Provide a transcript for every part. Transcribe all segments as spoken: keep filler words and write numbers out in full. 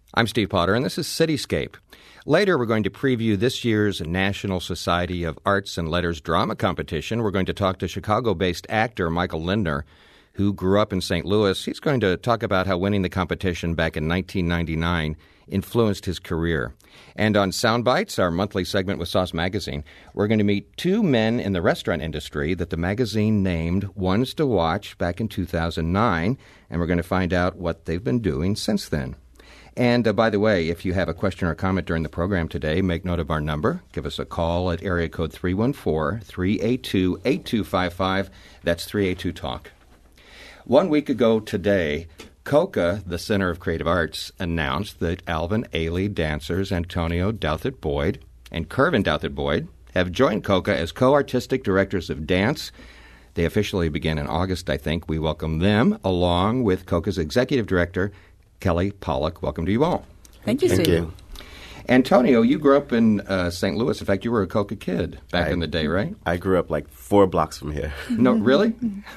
I'm Steve Potter, and this is Cityscape. Later, we're going to preview this year's National Society of Arts and Letters drama competition. We're going to talk to Chicago-based actor Michael Lindner, who grew up in Saint Louis. He's going to talk about how winning the competition back in nineteen ninety-nine influenced his career. And on Soundbites, our monthly segment with Sauce Magazine, we're going to meet two men in the restaurant industry that the magazine named Ones to Watch back in two thousand nine, and we're going to find out what they've been doing since then. And uh, by the way, if you have a question or comment during the program today, make note of our number. Give us a call at area code three one four, three eight two, eight two five five. That's three eight two talk. One week ago today, COCA, the Center of Creative Arts, announced that Alvin Ailey dancers Antonio Douthit-Boyd and Kervin Douthit-Boyd have joined COCA as co-artistic directors of dance. They officially begin in August, I think. We welcome them, along with COCA's executive director, Kelly Pollock. Welcome to you all. Thank you, Steve. Thank you. Antonio, you grew up in uh, Saint Louis. In fact, you were a COCA kid back I, in the day, right? I grew up like four blocks from here. No, really?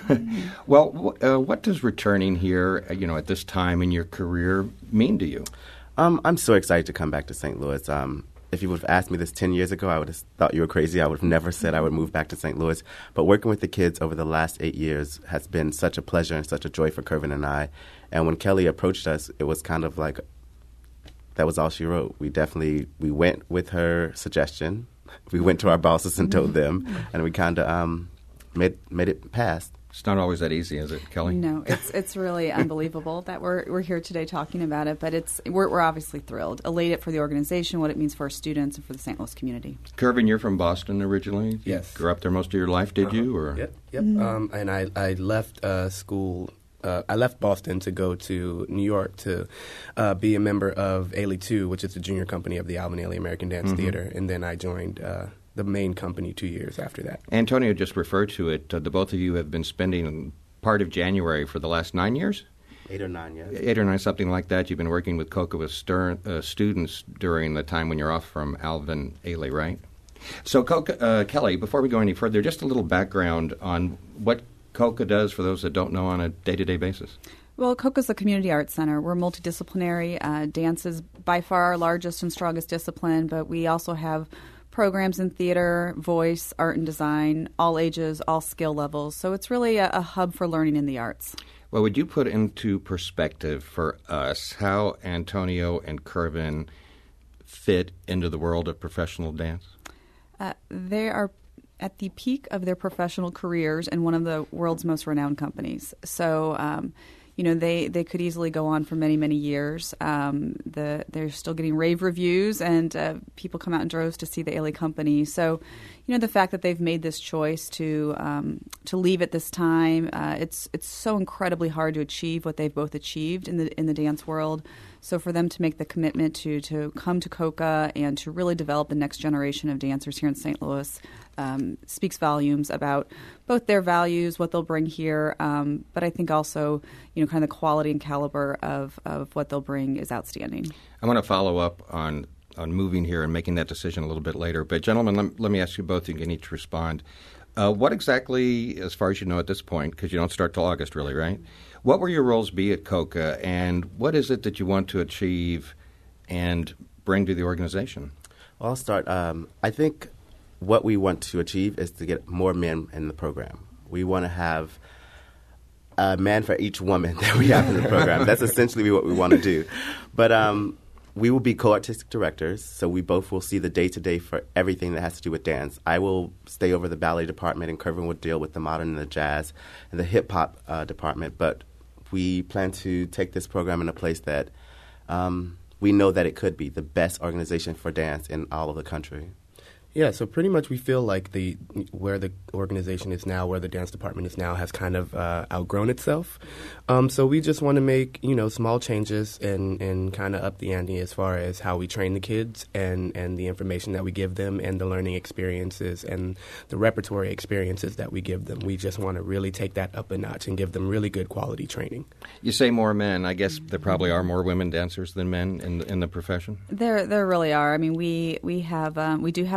Well, uh, what does returning here, you know, at this time in your career mean to you? Um, I'm so excited to come back to Saint Louis. Um, if you would have asked me this ten years ago, I would have thought you were crazy. I would have never said I would move back to Saint Louis. But working with the kids over the last eight years has been such a pleasure and such a joy for Kervin and I. And when Kelly approached us, it was kind of like that was all she wrote. We definitely, we went with her suggestion. We went to our bosses and told them, and we kind of um, made made it pass. It's not always that easy, is it, Kelly? No, it's it's really unbelievable that we're we're here today talking about it. But it's we're we're obviously thrilled, elated for the organization, what it means for our students and for the Saint Louis community. Kervin, you're from Boston originally. You Yes. grew up there most of your life, did you? Or Yep, yep. Um, and I I left uh, school. Uh, I left Boston to go to New York to uh, be a member of Ailey two, which is the junior company of the Alvin Ailey American Dance Mm-hmm. Theater, and then I joined uh, the main company two years after that. Antonio just referred to it. Uh, the both of you have been spending part of January for the last nine years? Eight or nine, yes. Eight or nine, something like that. You've been working with COCA with Stern, uh, students during the time when you're off from Alvin Ailey, right? So, COCA, uh, Kelly, before we go any further, just a little background on what COCA does for those that don't know on a day-to-day basis. Well, COCA's a community arts center. We're multidisciplinary. Uh, dance is by far our largest and strongest discipline, but we also have programs in theater, voice, art and design, all ages, all skill levels. So it's really a, a hub for learning in the arts. Well, would you put into perspective for us how Antonio and Kervin fit into the world of professional dance? Uh, they are at the peak of their professional careers in one of the world's most renowned companies. So, um, you know, they, they could easily go on for many, many years. Um, the, they're still getting rave reviews, and uh, people come out in droves to see the Ailey company. So, you know, the fact that they've made this choice to um, to leave at this time, uh, it's it's so incredibly hard to achieve what they've both achieved in the in the dance world. So for them to make the commitment to, to come to COCA and to really develop the next generation of dancers here in Saint Louis um, speaks volumes about both their values, what they'll bring here, um, but I think also, you know, kind of the quality and caliber of, of what they'll bring is outstanding. I want to follow up on, on moving here and making that decision a little bit later. But gentlemen, let, let me ask you both, you can each respond. Uh, what exactly, as far as you know at this point, because you don't start till August really, right? What will your roles be at COCA, and what is it that you want to achieve and bring to the organization? Well, I'll start. Um, I think what we want to achieve is to get more men in the program. We want to have a man for each woman that we have in the program. That's essentially what we want to do. But um, we will be co-artistic directors, so we both will see the day-to-day for everything that has to do with dance. I will stay over the ballet department, and Kervin will deal with the modern and the jazz and the hip-hop uh, department. But we plan to take this program in a place that um, we know that it could be the best organization for dance in all of the country. Yeah, so pretty much we feel like the where the organization is now, where the dance department is now, has kind of uh, outgrown itself. Um, so we just want to make, you know, small changes and, and kind of up the ante as far as how we train the kids and, and the information that we give them and the learning experiences and the repertory experiences that we give them. We just want to really take that up a notch and give them really good quality training. You say more men. I guess there probably are more women dancers than men in the, in the profession. There, there really are. I mean, we we have um, we do have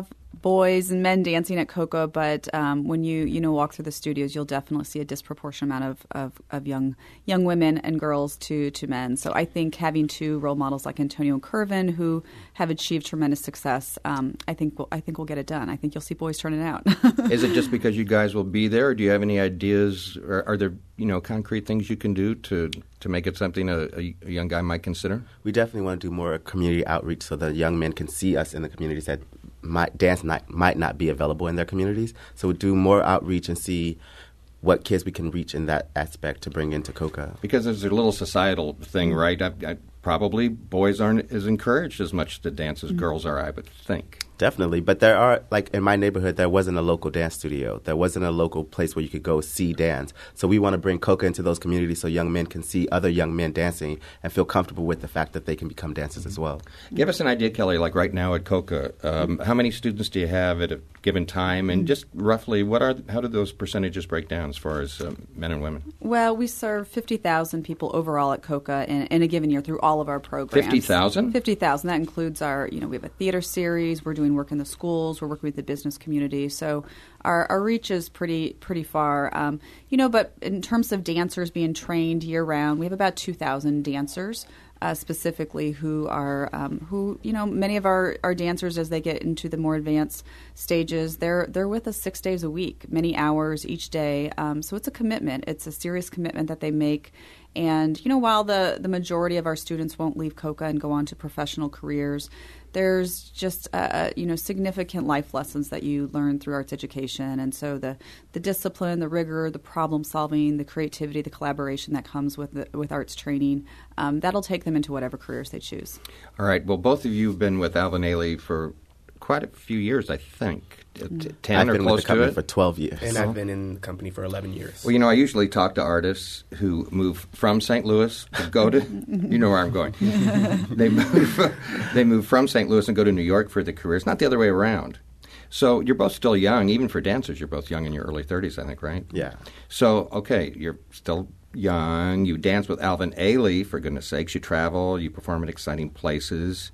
boys and men dancing at Coca, but um, when you you know walk through the studios, you'll definitely see a disproportionate amount of, of, of young young women and girls to to men. So I think having two role models like Antonio and Kervin, who have achieved tremendous success, um, I think we'll, I think we'll get it done. I think you'll see boys turning out. Is it just because you guys will be there, or do you have any ideas, or are there you know concrete things you can do to to make it something a, a young guy might consider? We definitely want to do more community outreach so that young men can see us in the communities that might, dance not, might not be available in their communities. So we do more outreach and see what kids we can reach in that aspect to bring into Coca. Because there's a little societal thing, right? I, I, probably boys aren't as encouraged as much to dance as mm-hmm. girls are, I would think. Definitely. But there are, like in my neighborhood, there wasn't a local dance studio. There wasn't a local place where you could go see dance. So we want to bring Coca into those communities so young men can see other young men dancing and feel comfortable with the fact that they can become dancers as well. Give us an idea, Kelly, like right now at Coca, um, how many students do you have at a given time? And just roughly, what are how do those percentages break down as far as um, men and women? Well, we serve fifty thousand people overall at Coca in, in a given year through all of our programs. fifty thousand? fifty thousand. That includes our, you know, we have a theater series. We're doing work in the schools. We're working with the business community. So our, our reach is pretty pretty far. Um, you know, but in terms of dancers being trained year round, we have about two thousand dancers uh, specifically who are, um, who, you know, many of our, our dancers as they get into the more advanced stages, they're they're with us six days a week, many hours each day. Um, so it's a commitment. It's a serious commitment that they make. And, you know, while the, the majority of our students won't leave Coca and go on to professional careers, there's just, uh, you know, significant life lessons that you learn through arts education. And so the, the discipline, the rigor, the problem solving, the creativity, the collaboration that comes with the, with arts training, um, that'll take them into whatever careers they choose. All right. Well, both of you have been with Alvin Ailey for quite a few years, I think. Mm. ten I've or been close with the company to it? for twelve years. And I've been in the company for eleven years. Well, you know, I usually talk to artists who move from Saint Louis to go to, you know where I'm going. they move they move from Saint Louis and go to New York for their careers, not the other way around. So you're both still young, even for dancers. You're both young in your early thirties, I think, right? Yeah. So, okay, you're still young. You dance with Alvin Ailey, for goodness sakes. You travel. You perform at exciting places.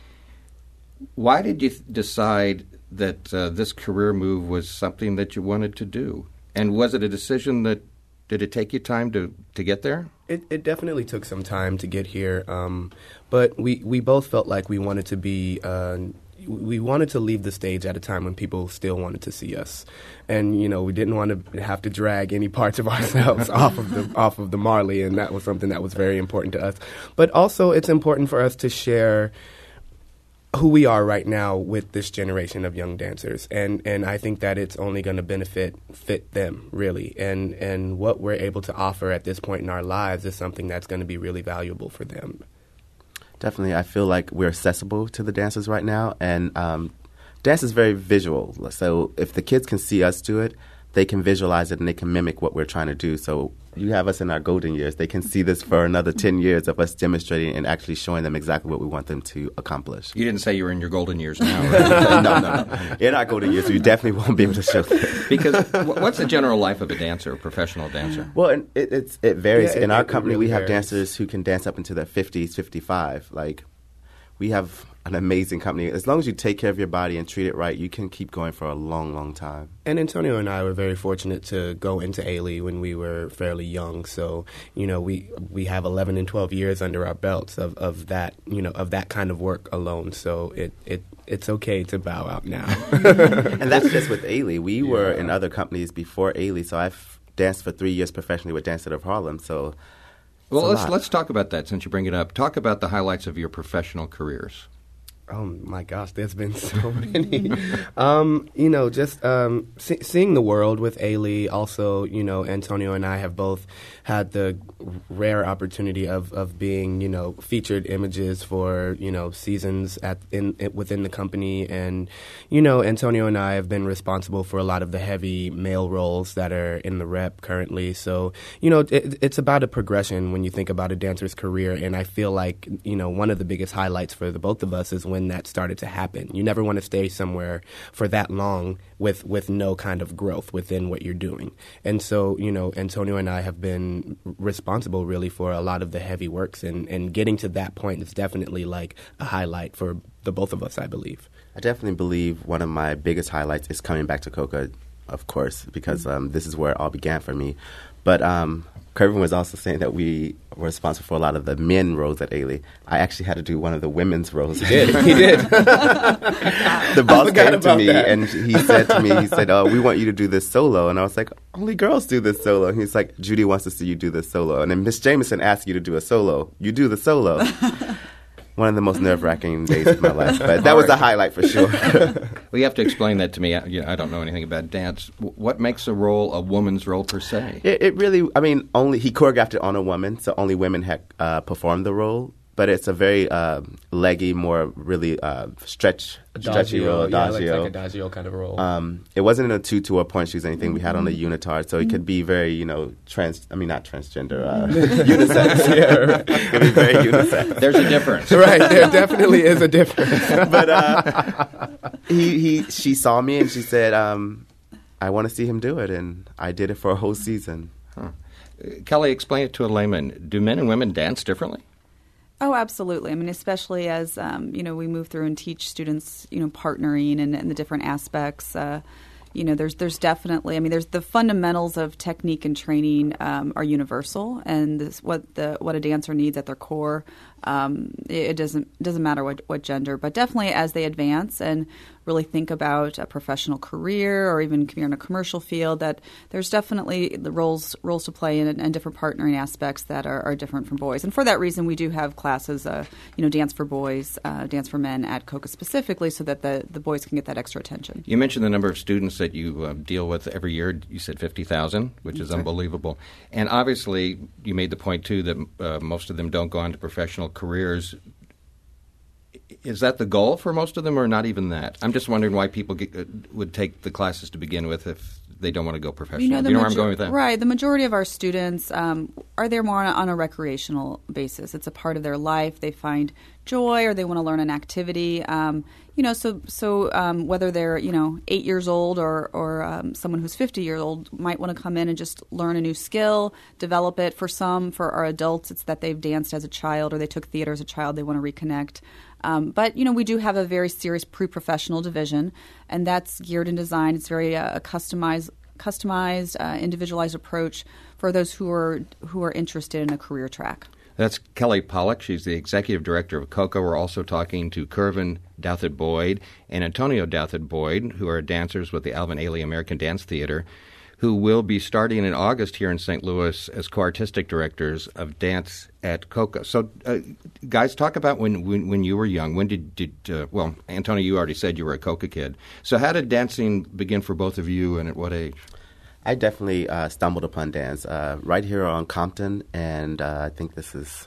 Why did you th- decide that uh, this career move was something that you wanted to do? And was it a decision that, did it take you time to, to get there? It, it definitely took some time to get here, um, but we, we both felt like we wanted to be, uh, we wanted to leave the stage at a time when people still wanted to see us. And, you know, we didn't want to have to drag any parts of ourselves off of the off of the Marley, and that was something that was very important to us. But also it's important for us to share who we are right now with this generation of young dancers, and and I think that it's only going to benefit fit them really, and and what we're able to offer at this point in our lives is something that's going to be really valuable for them. Definitely, I feel like we're accessible to the dancers right now, and um, dance is very visual. So if the kids can see us do it, they can visualize it and they can mimic what we're trying to do. So you have us in our golden years. They can see this for another ten years of us demonstrating and actually showing them exactly what we want them to accomplish. You didn't say you were in your golden years now, right? no, no, no. In our golden years, we definitely won't be able to show them. Because what's the general life of a dancer, a professional dancer? Well, it, it's, it varies. Yeah, it, in our it company, really we have varies. dancers who can dance up into their fifties, fifty-five. Like, we have an amazing company. As long as you take care of your body and treat it right, you can keep going for a long, long time. And Antonio and I were very fortunate to go into Ailey when we were fairly young. So, you know, we we have eleven and twelve years under our belts of, of that, you know, of that kind of work alone. So it, it it's okay to bow out now. And that's just with Ailey. We Yeah. were in other companies before Ailey. So I've danced for three years professionally with Dance Out of Harlem. So Well, a let's lot. let's talk about that since you bring it up. Talk about the highlights of your professional careers. Oh my gosh, there's been so many. um, you know, just um, see, seeing the world with Ailey. Also, you know, Antonio and I have both had the rare opportunity of, of being, you know, featured images for, you know, seasons at in, in within the company. And, you know, Antonio and I have been responsible for a lot of the heavy male roles that are in the rep currently. So, you know, it, it's about a progression when you think about a dancer's career. And I feel like, you know, one of the biggest highlights for the both of us is when when that started to happen. You never want to stay somewhere for that long with, with no kind of growth within what you're doing. And so, you know, Antonio and I have been responsible really for a lot of the heavy works, and, and getting to that point is definitely like a highlight for the both of us, I believe. I definitely believe one of my biggest highlights is coming back to Coca, of course, because um, this is where it all began for me. But um, Kervin was also saying that we were responsible for a lot of the men roles at Ailey. I actually had to do one of the women's roles. He did. He did. The boss came to me that. and he said to me, he said, "Oh, we want you to do this solo." And I was like, "Only girls do this solo." And he's like, "Judy wants to see you do this solo." And then Miss Jameson asked you to do a solo. You do the solo. One of the most nerve-wracking days of my life, but that was the highlight for sure. Well, you have to explain that to me. I, you know, I don't know anything about dance. W- What makes a role a woman's role per se? It, it really, I mean, only he choreographed it on a woman, so only women had uh, performed the role. But it's a very uh, leggy, more really uh, stretch, stretchy role, yeah, adagio. like, like adagio kind of role. Um, it wasn't in a tutu or point shoes or anything. We had on a unitard, so it could be very, you know, trans. I mean, not transgender, uh, unisex. Yeah, right. It could be very unisex. There's a difference. Right, there definitely is a difference. But uh, he, he, she saw me and she said, um, "I want to see him do it," and I did it for a whole season. Huh. Uh, Kelly, explain it to a layman. Do men and women dance differently? Oh, absolutely. I mean, especially as, um, you know, we move through and teach students, you know, partnering and, and the different aspects. Uh, you know, there's there's definitely, I mean, there's the fundamentals of technique and training um, are universal, and this, what the what a dancer needs at their core, um, it, it doesn't doesn't matter what, what gender, but definitely as they advance and really think about a professional career or even if you're in a commercial field, that there's definitely the roles roles to play and, and different partnering aspects that are, are different from boys. And for that reason, we do have classes, uh, you know, dance for boys, uh, dance for men at Coca specifically, so that the, the boys can get that extra attention. You mentioned the number of students that you uh, deal with every year. You said fifty thousand, which is unbelievable. And obviously, you made the point, too, that uh, most of them don't go on to professional careers. Is that the goal for most of them, or not even that? I'm just wondering why people get, uh, would take the classes to begin with if they don't want to go professional. You know, Do you know major- where I'm going with that? Right. The majority of our students um, are there more on a, on a recreational basis. It's a part of their life. They find joy, or they want to learn an activity. Um, you know, so so um, whether they're you know eight years old or or um, someone who's fifty years old might want to come in and just learn a new skill, develop it. For some, for our adults, it's that they've danced as a child or they took theater as a child. They want to reconnect. Um, but, you know, we do have a very serious pre-professional division, and that's geared and designed. It's very uh, a customized, customized, uh, individualized approach for those who are who are interested in a career track. That's Kelly Pollock. She's the executive director of Coca. We're also talking to Kervin Douthit-Boyd and Antonio Douthit-Boyd, who are dancers with the Alvin Ailey American Dance Theater, who will be starting in August here in Saint Louis as co-artistic directors of dance at Coca. So, uh, guys, talk about when, when when you were young. When did, did uh, well, Antonio, you already said you were a Coca kid. So how did dancing begin for both of you, and at what age? I definitely uh, stumbled upon dance uh, right here on Compton, and uh, I think this is,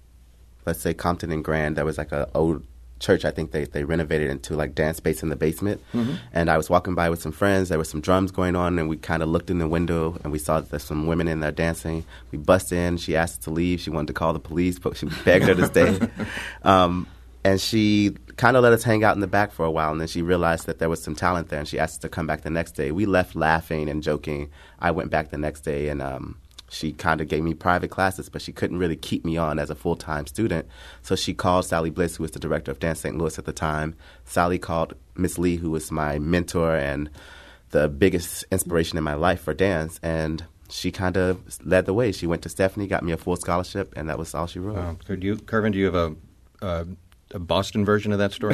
let's say, Compton and Grand. There was like an old church. I think they, they renovated into like dance space in the basement. Mm-hmm. And I was walking by with some friends. There were some drums going on, and we kind of looked in the window, and we saw that there's some women in there dancing. We bust in. She asked us to leave. She wanted to call the police, but she begged her to stay. Um, and she kind of let us hang out in the back for a while, and then she realized that there was some talent there, and she asked us to come back the next day. We left laughing and joking. I went back the next day, and um, she kind of gave me private classes, but she couldn't really keep me on as a full-time student. So she called Sally Bliss, who was the director of Dance Saint Louis at the time. Sally called Miss Lee, who was my mentor and the biggest inspiration in my life for dance, and she kind of led the way. She went to Stephanie, got me a full scholarship, and that was all she wrote. Uh, could you, Kervin, do you have a... Uh, a Boston version of that story?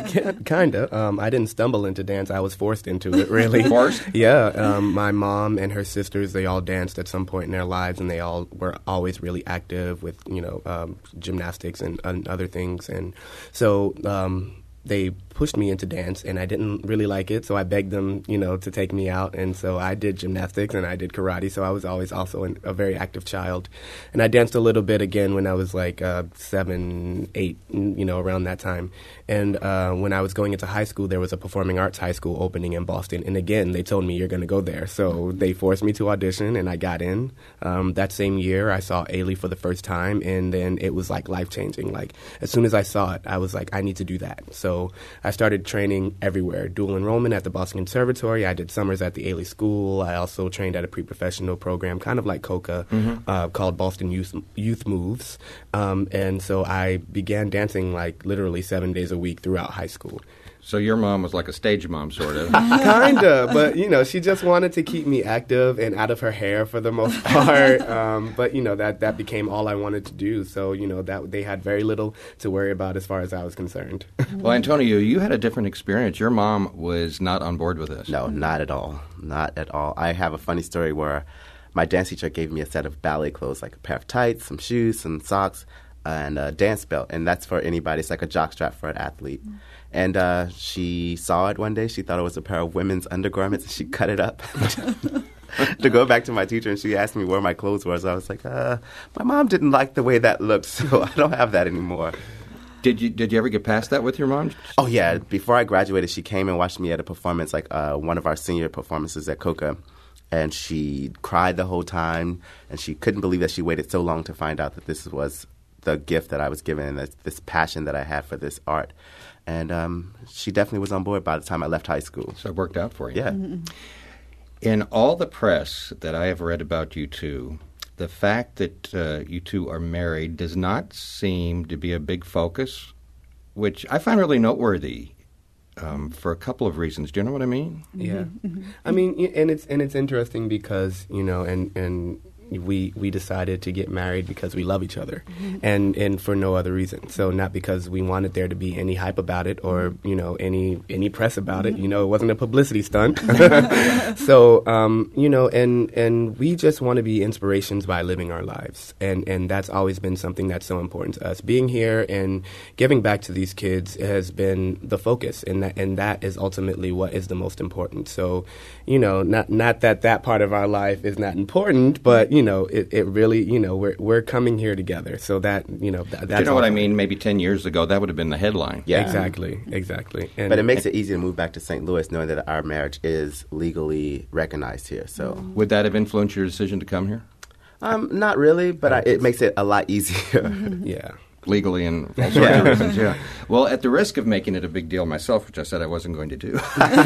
Kind of. Um, I didn't stumble into dance. I was forced into it, really. Forced? Yeah. Um, my mom and her sisters, they all danced at some point in their lives, and they all were always really active with, you know, um, gymnastics and, and other things. And so um, they pushed me into dance, and I didn't really like it, so I begged them, you know, to take me out. And so I did gymnastics and I did karate, so I was always also an, a very active child. And I danced a little bit again when I was like uh, seven, eight, you know, around that time. And uh, when I was going into high school, there was a performing arts high school opening in Boston. And again, they told me, you're going to go there. So they forced me to audition, and I got in. Um, that same year, I saw Ailey for the first time, and then it was like life-changing. Like, as soon as I saw it, I was like, I need to do that. So I started training everywhere. Dual enrollment at the Boston Conservatory. I did summers at the Ailey School. I also trained at a pre-professional program, kind of like COCA, mm-hmm. uh, called Boston Youth, Youth Moves. Um, and so I began dancing like literally seven days a week throughout high school. So your mom was like a stage mom, sort of. Kinda, but, you know, she just wanted to keep me active and out of her hair for the most part. Um, but, you know, that, that became all I wanted to do. So, you know, that they had very little to worry about as far as I was concerned. Well, Antonio, you had a different experience. Your mom was not on board with this. No, not at all. Not at all. I have a funny story where my dance teacher gave me a set of ballet clothes, like a pair of tights, some shoes, some socks, and a dance belt. And that's for anybody. It's like a jockstrap for an athlete. Mm. And uh, she saw it one day. She thought it was a pair of women's undergarments, and she cut it up to go back to my teacher. And she asked me where my clothes were. So I was like, uh, my mom didn't like the way that looked, so I don't have that anymore. Did you did you ever get past that with your mom? Oh, yeah. Before I graduated, she came and watched me at a performance, like uh, one of our senior performances at COCA. And she cried the whole time, and she couldn't believe that she waited so long to find out that this was the gift that I was given and this, this passion that I had for this art. And um, she definitely was on board by the time I left high school. So it worked out for you. Yeah. Mm-hmm. In all the press that I have read about you two, the fact that uh, you two are married does not seem to be a big focus, which I find really noteworthy um, for a couple of reasons. Do you know what I mean? Yeah. Mm-hmm. I mean, and it's and it's interesting because, you know, and and we we decided to get married because we love each other, mm-hmm. and and for no other reason. So not because we wanted there to be any hype about it or, you know, any any press about mm-hmm. it. You know, it wasn't a publicity stunt. So um, you know, and and we just want to be inspirations by living our lives, and and that's always been something that's so important to us. Being here and giving back to these kids has been the focus, and that and that is ultimately what is the most important. So, you know, not not that that part of our life is not important, but you know, it, it really, you know, we're we're coming here together. So that, you know, th- that's you know what I mean? Maybe ten years ago, that would have been the headline. Yeah, exactly, exactly. And, but it makes it easy to move back to Saint Louis, knowing that our marriage is legally recognized here. So, would that have influenced your decision to come here? Um, not really, but I, it makes it a lot easier. Mm-hmm. Yeah. Legally and all sorts yeah. of reasons, yeah. Well, at the risk of making it a big deal myself, which I said I wasn't going to do,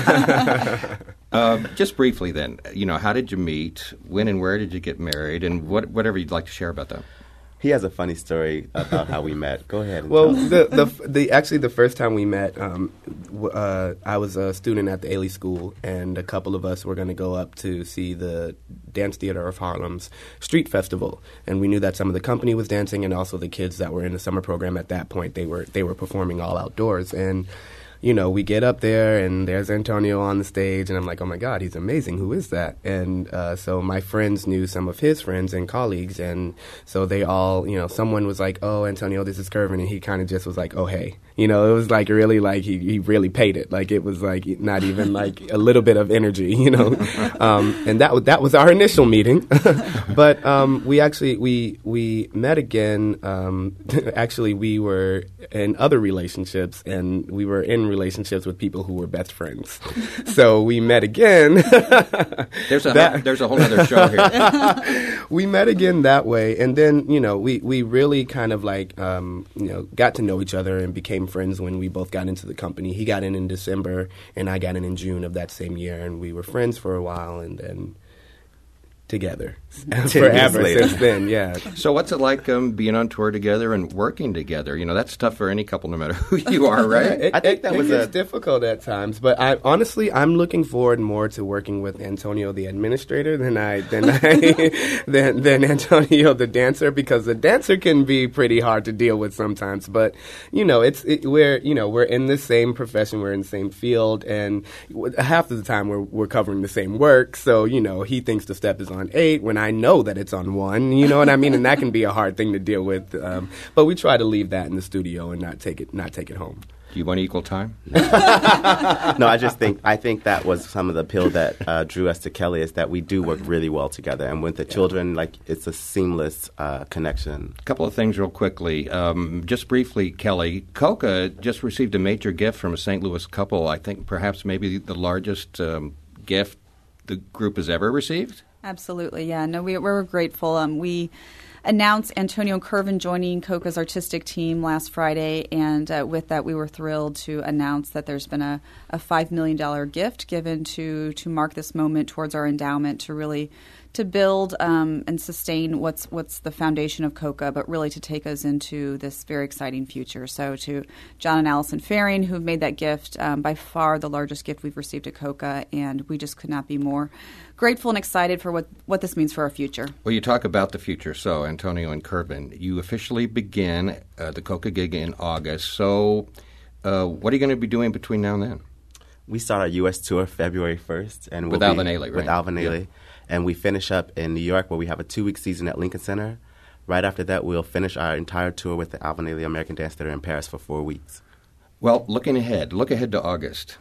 uh, just briefly then, you know, how did you meet? When and where did you get married? And what, whatever you'd like to share about that. He has a funny story about how we met. Go ahead. And well, the, the the actually the first time we met, um, w- uh, I was a student at the Ailey School, and a couple of us were going to go up to see the Dance Theater of Harlem's Street Festival, and we knew that some of the company was dancing, and also the kids that were in the summer program at that point, they were they were performing all outdoors, and you know, we get up there, and there's Antonio on the stage, and I'm like, oh, my God, he's amazing. Who is that? And uh, so my friends knew some of his friends and colleagues, and so they all, you know, someone was like, oh, Antonio, this is Kervin, and he kind of just was like, oh, hey. You know, it was like really like he, he really paid it. Like it was like not even like a little bit of energy, you know. Um, and that, that was our initial meeting. But um, we actually, we, we met again. Um, actually, we were in other relationships, and we were in relationships with people who were best friends. So we met again. there's a that, there's a whole other show here. We met again that way, and then you know we, we really kind of like um, you know got to know each other and became friends when we both got into the company. He got in in December, and I got in in June of that same year, and we were friends for a while, and then together forever since then. Yeah. So what's it like um, being on tour together and working together? You know, that's tough for any couple, no matter who you are, right? it, I think that it, was it a... difficult at times, but I honestly I'm looking forward more to working with Antonio the administrator than I than I than than Antonio the dancer, because the dancer can be pretty hard to deal with sometimes. But you know, it's it, we're you know we're in the same profession, we're in the same field, and half of the time we're we're covering the same work. So you know, he thinks the step is on on eight when I know that it's on one. You know what I mean? And that can be a hard thing to deal with. Um, but we try to leave that in the studio and not take it not take it home. Do you want equal time? No, I just think I think that was some of the appeal that uh, drew us to Kelly is that we do work really well together, and with the children, like it's a seamless uh, connection. A couple of things real quickly. Um, just briefly, Kelly, Coca just received a major gift from a Saint Louis couple. I think perhaps maybe the largest um, gift the group has ever received. Absolutely, yeah. No, we, we're grateful. Um, we announced Antonio Kervin joining Coca's artistic team last Friday, and uh, with that we were thrilled to announce that there's been a, a five million dollars gift given to, to mark this moment towards our endowment to really to build um, and sustain what's what's the foundation of Coca, but really to take us into this very exciting future. So to John and Allison Faring, who have made that gift, um, by far the largest gift we've received at Coca, and we just could not be more grateful and excited for what, what this means for our future. Well, you talk about the future. So, Antonio and Kervin, you officially begin uh, the Coca gig in August. So, uh, what are you going to be doing between now and then? We start our U S tour February first. and we'll With Alvin Ailey, right? With Alvin Ailey. Yeah. And we finish up in New York where we have a two-week season at Lincoln Center. Right after that, we'll finish our entire tour with the Alvin Ailey American Dance Theater in Paris for four weeks. Well, looking ahead, look ahead to August.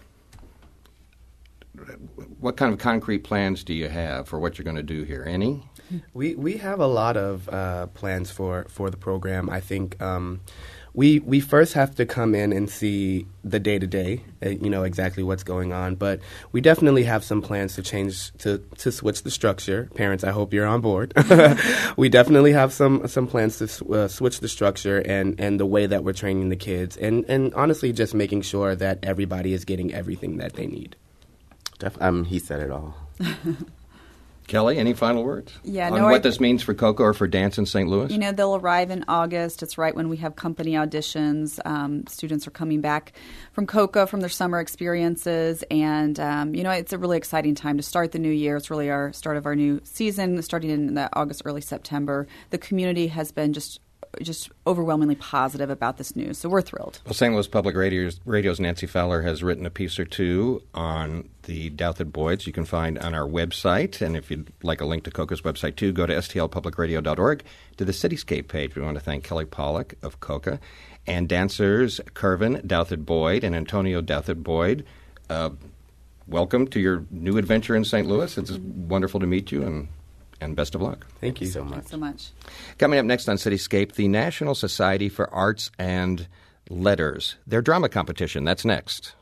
What kind of concrete plans do you have for what you're going to do here? Any? We we have a lot of uh, plans for, for the program. I think um, we we first have to come in and see the day to day, you know, exactly what's going on. But we definitely have some plans to change to, to switch the structure. Parents, I hope you're on board. We definitely have some some plans to uh, switch the structure and, and the way that we're training the kids, and and honestly, just making sure that everybody is getting everything that they need. Def- um, he said it all. Kelly, any final words? Yeah, on no, what I- this means for Coca or for dance in Saint Louis? You know, they'll arrive in August. It's right when we have company auditions. Um, students are coming back from Coca from their summer experiences. And, um, you know, it's a really exciting time to start the new year. It's really our start of our new season, starting in the August, early September. The community has been just just overwhelmingly positive about this news. So we're thrilled. Well, Saint Louis Public Radio's, Radio's Nancy Fowler has written a piece or two on the Douthit Boyds you can find on our website. And if you'd like a link to Coca's website, too, go to s t l public radio dot org to the Cityscape page. We want to thank Kelly Pollack of Coca and dancers Kervin Douthit Boyd and Antonio Douthit Boyd. Uh, welcome to your new adventure in Saint Louis. It's wonderful to meet you, and And best of luck. Thank you so much. Thanks so much. Coming up next on Cityscape, the National Society for Arts and Letters. Their drama competition. That's next.